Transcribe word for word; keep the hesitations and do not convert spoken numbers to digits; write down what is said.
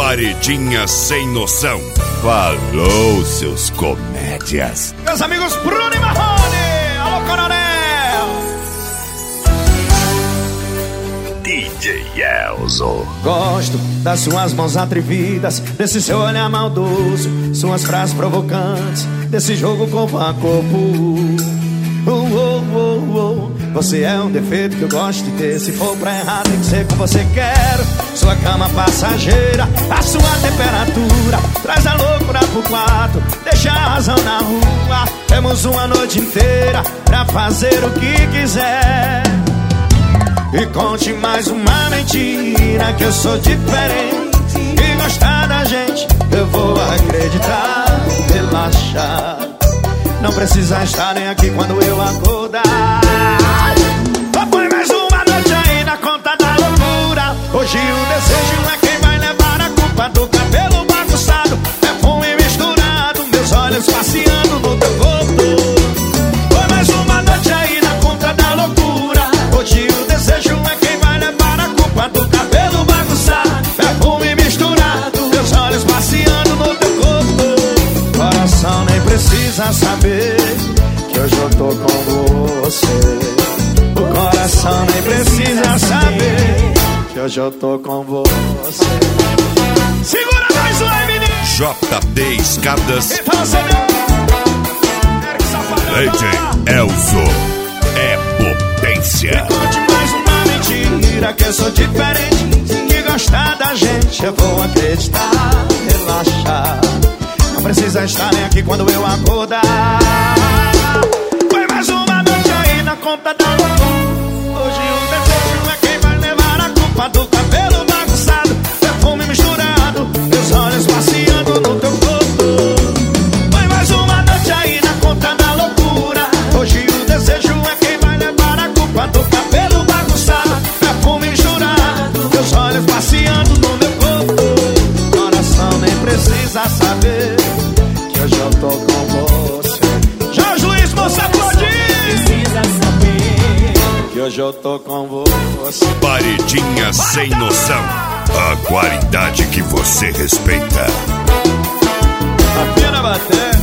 Paredinha sem noção. Falou, seus comédias. Meus amigos Bruno e Marrone. Alô, Coronel. D J Elzo. Gosto das suas mãos atrevidas, desse seu olhar maldoso, suas frases provocantes, desse jogo corpo a corpo. Oh, oh, oh, oh. Você é um defeito que eu gosto de ter. Se for pra errar tem que ser com você. Quero sua cama passageira, a sua temperatura, traz a loucura pro quarto, deixa a razão na rua. Temos uma noite inteira pra fazer o que quiser. E conte mais uma mentira, que eu sou diferente, e gostar da gente eu vou acreditar, relaxar. Não precisa estar nem aqui quando eu acordar. Põe mais uma noite aí na conta da loucura. Hoje o desejo é quem vai levar a culpa do cabelo bagunçado, perfume misturado, meus olhos passeando no teu corpo. Põe mais uma noite aí na conta da loucura. Hoje o desejo é quem vai levar a culpa do cabelo bagunçado, perfume misturado, meus olhos passeando no teu corpo. Coração nem precisa saber que hoje eu tô com você. O coração nem precisa saber que hoje eu tô com você. Segura mais um aí, menino. J D Escadas. Então você D J Elzo é potência. E conte mais uma mentira, que eu sou diferente, que gostar da gente eu vou acreditar, relaxar. Não precisa estar nem aqui quando eu acordar. Põe mais uma noite aí na conta da loucura. Hoje o desejo é quem vai levar a culpa do cabelo bagunçado, perfume misturado, meus olhos passeando no teu corpo. Põe mais uma noite aí na conta da loucura. Hoje o desejo é quem vai levar a culpa do cabelo bagunçado, perfume misturado, meus olhos passeando no meu corpo. Coração nem precisa saber que hoje eu tô com você. Jorge Luiz, moça, precisa saber que hoje eu tô com você. Paredinha sem noção. A qualidade que você respeita. A pena bater.